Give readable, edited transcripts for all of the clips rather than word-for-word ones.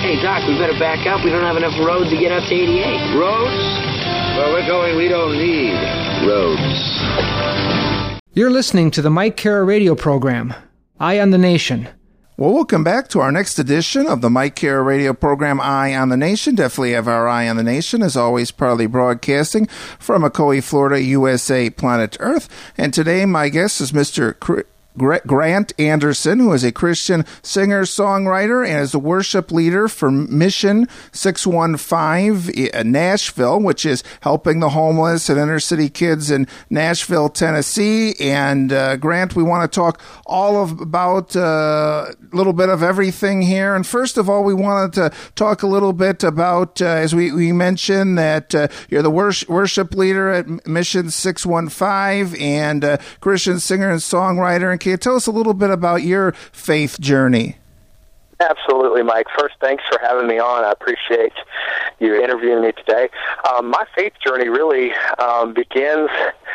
Hey, Doc, we better back up. We don't have enough road to get up to 88. Roads? Where we're going, we don't need roads. You're listening to the Mike Kara radio program, Eye on the Nation. Well, welcome back to our next edition of the Mike Kara radio program, Eye on the Nation. Definitely have our Eye on the Nation, as always, proudly broadcasting from Ocoee, Florida, USA, planet Earth. And today, my guest is Mr. Grant Anderson, who is a Christian singer-songwriter and is the worship leader for Mission 615 in Nashville, which is helping the homeless and inner-city kids in Nashville, Tennessee. And Grant, we want to talk about a little bit of everything here. And first of all, we wanted to talk a little bit about, as we mentioned, that you're the worship leader at Mission 615 and Christian singer and songwriter. And can you tell us a little bit about your faith journey? Absolutely, Mike. First, thanks for having me on. I appreciate you interviewing me today. My faith journey really begins,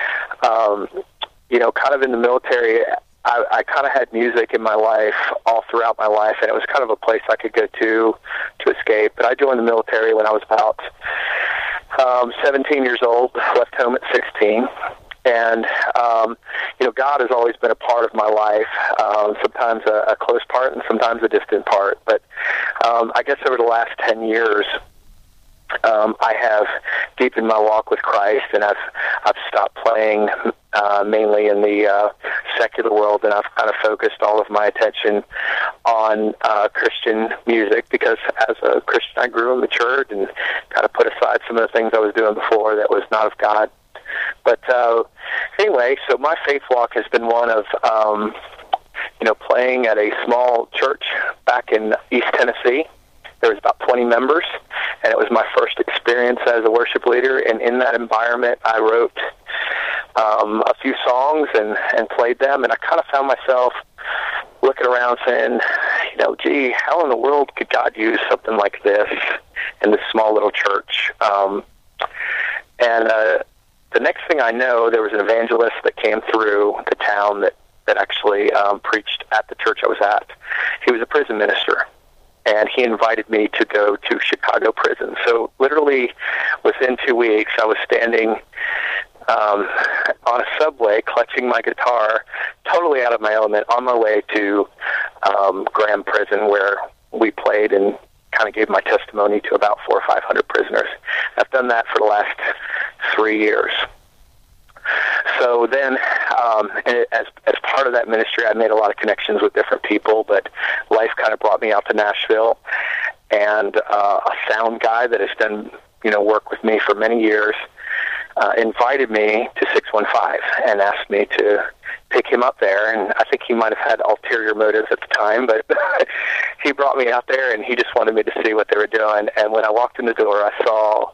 kind of in the military. I kind of had music in my life all throughout my life, and it was kind of a place I could go to escape. But I joined the military when I was about 17 years old, left home at 16. And, God has always been a part of my life, sometimes a close part and sometimes a distant part. But I guess over the last 10 years, I have deepened my walk with Christ, and I've stopped playing mainly in the secular world, and I've kind of focused all of my attention on Christian music, because as a Christian I grew and matured and kind of put aside some of the things I was doing before that was not of God. But anyway, so my faith walk has been one of, playing at a small church back in East Tennessee. There was about 20 members, and it was my first experience as a worship leader. And in that environment, I wrote a few songs and played them. And I kind of found myself looking around saying, gee, how in the world could God use something like this in this small little church? The next thing I know, there was an evangelist that came through the town that actually preached at the church I was at. He was a prison minister, and he invited me to go to Chicago prison. So literally within 2 weeks, I was standing on a subway, clutching my guitar, totally out of my element, on my way to Graham Prison, where we played and kind of gave my testimony to about 400 or 500 prisoners. I've done that for the last 3 years. So then, as part of that ministry, I made a lot of connections with different people, but life kind of brought me out to Nashville, and a sound guy that has done, work with me for many years, invited me to 615 and asked me to pick him up there. And I think he might have had ulterior motives at the time, but he brought me out there, and he just wanted me to see what they were doing. And when I walked in the door, I saw,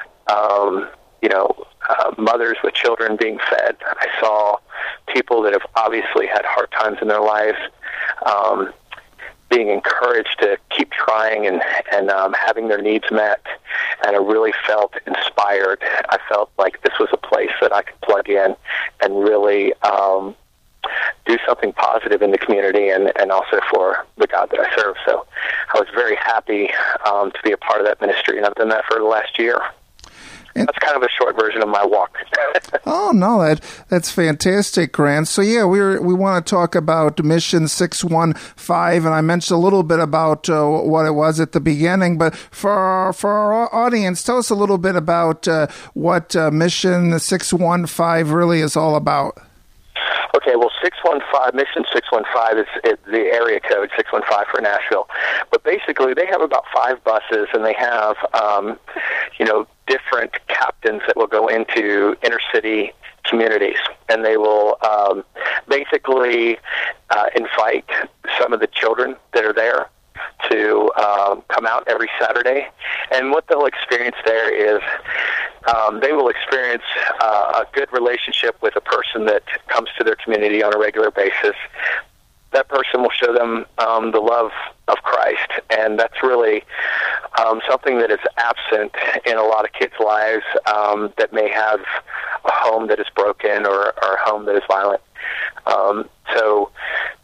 mothers with children being fed. I saw people that have obviously had hard times in their lives being encouraged to keep trying and having their needs met. And I really felt inspired. I felt like this was a place that I could plug in and really do something positive in the community and also for the God that I serve. So I was very happy to be a part of that ministry, and I've done that for the last year. That's kind of a short version of my walk. Oh, no, that's fantastic, Grant. So, yeah, we want to talk about Mission 615, and I mentioned a little bit about what it was at the beginning. But for our audience, tell us a little bit about what Mission 615 really is all about. Okay, well, Mission 615 is the area code, 615 for Nashville. But basically, they have about 5 buses, and they have, different captains that will go into inner city communities, and they will basically invite some of the children that are there to come out every Saturday. And what they'll experience there is they will experience a good relationship with a person that comes to their community on a regular basis. That person will show them the love of Christ, and that's really something that is absent in a lot of kids' lives that may have a home that is broken or a home that is violent. So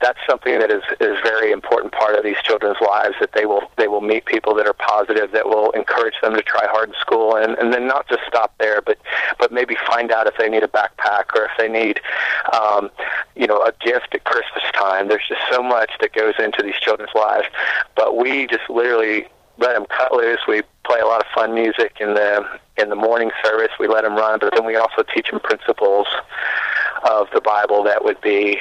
that's something that is a very important part of these children's lives, that they will meet people that are positive, that will encourage them to try hard in school, and then not just stop there, but maybe find out if they need a backpack or if they need a gift at Christmas time. There's just so much that goes into these children's lives, but we just literally let them cut loose. We play a lot of fun music in the morning service. We let them run, but then we also teach them principles of the Bible that would be,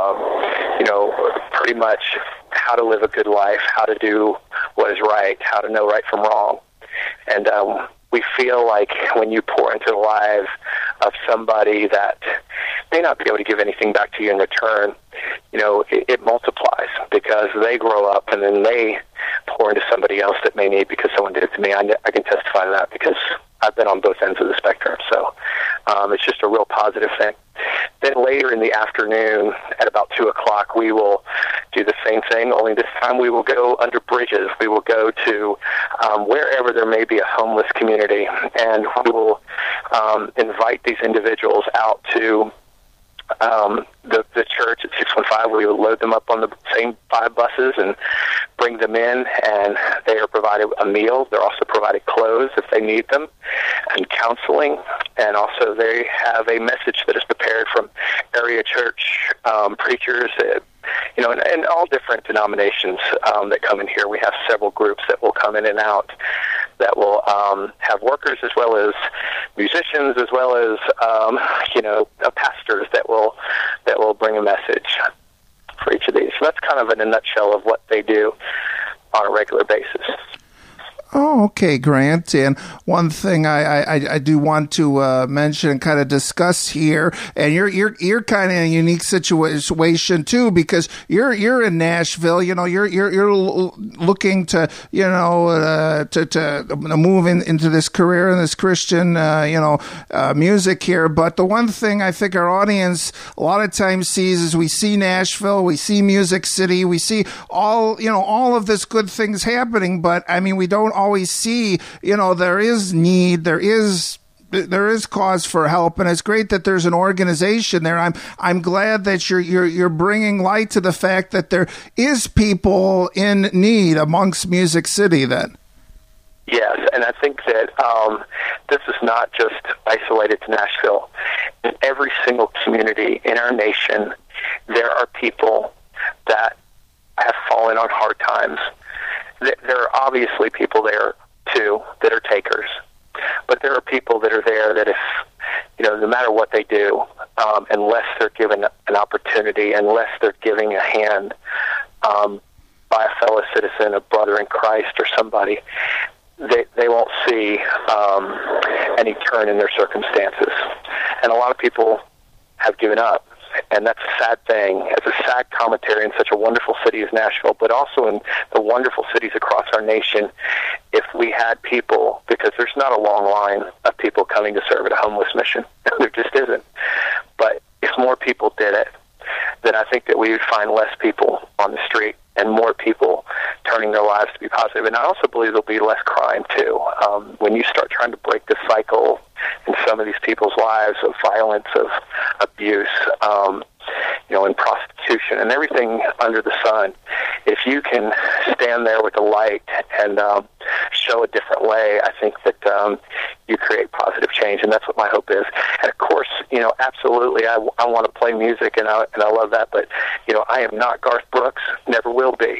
pretty much how to live a good life, how to do what is right, how to know right from wrong. And we feel like when you pour into the lives of somebody that may not be able to give anything back to you in return, it multiplies, because they grow up and then they pour into somebody else that may need, because someone did it to me. I can testify to that because I've been on both ends of the spectrum. So it's just a real positive thing. Then later in the afternoon at about 2 o'clock, we will do the same thing, only this time we will go under bridges. We will go to wherever there may be a homeless community, and we will invite these individuals out to the church at 615. We will load them up on the same 5 buses and bring them in, and they are provided a meal. They're also provided clothes if they need them, and counseling, and also they have a message that is prepared from area church preachers, and all different denominations that come in here. We have several groups that will come in and out, that will have workers as well as musicians, as well as pastors that will bring a message for each of these. So that's kind of in a nutshell of what they do on a regular basis. Oh, okay, Grant. And one thing I do want to mention and kind of discuss here, and you're kind of in a unique situation too, because you're in Nashville. You're looking to to move into this career in this Christian music here. But the one thing I think our audience a lot of times sees is we see Nashville, we see Music City, we see all of this good things happening, but I mean we don't always see, there is need, there is cause for help, and it's great that there's an organization there. I'm glad that you're bringing light to the fact that there is people in need amongst Music City then. Yes, and I think that this is not just isolated to Nashville. In every single community in our nation, there are people that have fallen on hard times. There are obviously people there, too, that are takers. But there are people that are there that if, no matter what they do, unless they're given an opportunity, unless they're giving a hand by a fellow citizen, a brother in Christ or somebody, they won't see any turn in their circumstances. And a lot of people have given up. And that's a sad thing. It's a sad commentary in such a wonderful city as Nashville, but also in the wonderful cities across our nation. If we had people, because there's not a long line of people coming to serve at a homeless mission. There just isn't. But if more people did it, then I think that we would find less people on the street and more people turning their lives to be positive. And I also believe there'll be less crime, too. When you start trying to break the cycle in some of these people's lives of violence, of abuse, and prostitution and everything under the sun, if you can stand there with the light and show a different way, I think that you create positive change, and that's what my hope is. And of course, absolutely, I want to play music, and I love that, but I am not Garth Brooks, never will be.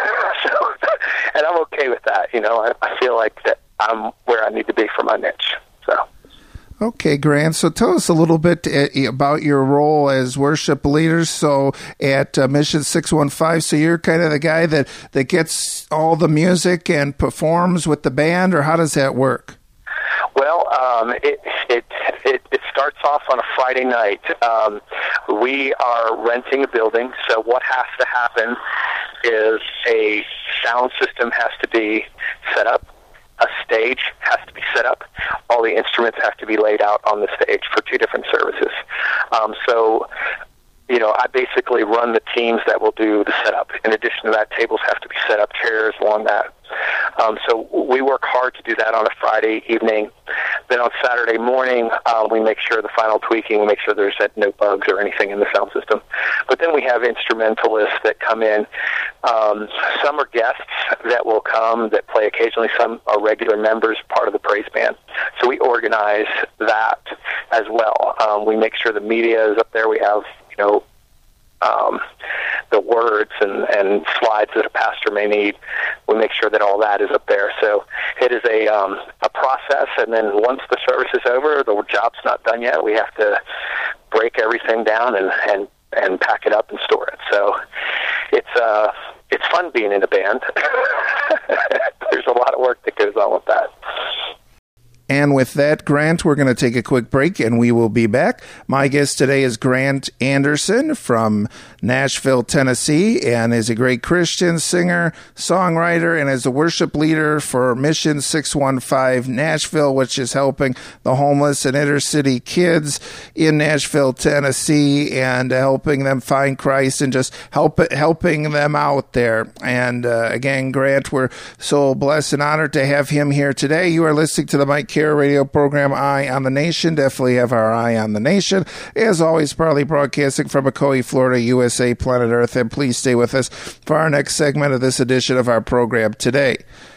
And I'm okay with that. I feel like that I'm where I need to be for my niche. So. Okay, Grant. So tell us a little bit about your role as worship leader. So at Mission 615, so you're kind of the guy that gets all the music and performs with the band, or how does that work? Well, it starts off on a Friday night. We are renting a building, so what has to happen is a sound system has to be set up. A stage has to be set up. All the instruments have to be laid out on the stage for 2 different services. I basically run the teams that will do the setup. In addition to that, tables have to be set up, chairs along that. So we work hard to do that on a Friday evening. Then on Saturday morning, we make sure the final tweaking, we make sure there's no bugs or anything in the sound system. But then we have instrumentalists that come in. Some are guests that will come that play occasionally. Some are regular members, part of the praise band. So we organize that as well. We make sure the media is up there. We have, the words and slides that a pastor may need. We make sure that all that is up there. So it is a process, and then once the service is over, the job's not done yet. We have to break everything down and pack it up and store it. So it's fun being in a band. There's a lot of work that goes on with that. And with that, Grant, we're going to take a quick break, and we will be back. My guest today is Grant Anderson from Nashville, Tennessee, and is a great Christian singer, songwriter, and is a worship leader for Mission 615 Nashville, which is helping the homeless and inner city kids in Nashville, Tennessee, and helping them find Christ and just helping them out there. And again, Grant, we're so blessed and honored to have him here today. You are listening to the Mike Care radio program, Eye on the Nation. Definitely have our eye on the nation. As always, proudly broadcasting from Ocoee, Florida, USA, planet Earth. And please stay with us for our next segment of this edition of our program today.